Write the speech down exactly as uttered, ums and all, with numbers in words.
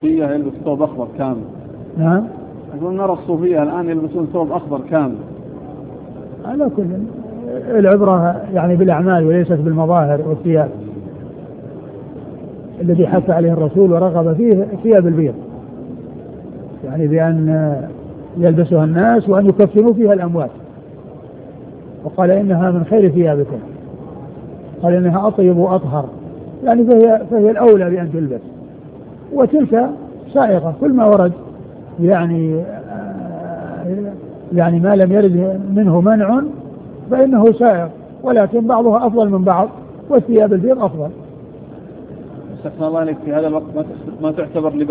الصوفية يلبس ثوب أخضر كامل. نعم. أقول نرى الصوفية الآن يلبسون ثوب أخضر كامل. على كل العبرة يعني بالأعمال وليست بالمظاهر والثياب. الذي حث عليه الرسول ورغب فيه ثياب البيض، يعني بأن يلبسها الناس وأن يكفنوا فيها الأموات، وقال إنها من خير ثيابكم، قال إنها أطيب وأطهر، يعني فهي, فهي الأولى بأن تلبس، وتلك سائغة كل ما ورد يعني يعني ما لم يرد منه منع فإنه سائغ، ولكن بعضها أفضل من بعض، والثياب البيض أفضل. استغفر الله عليك، في هذا الوقت ما تعتبر لباس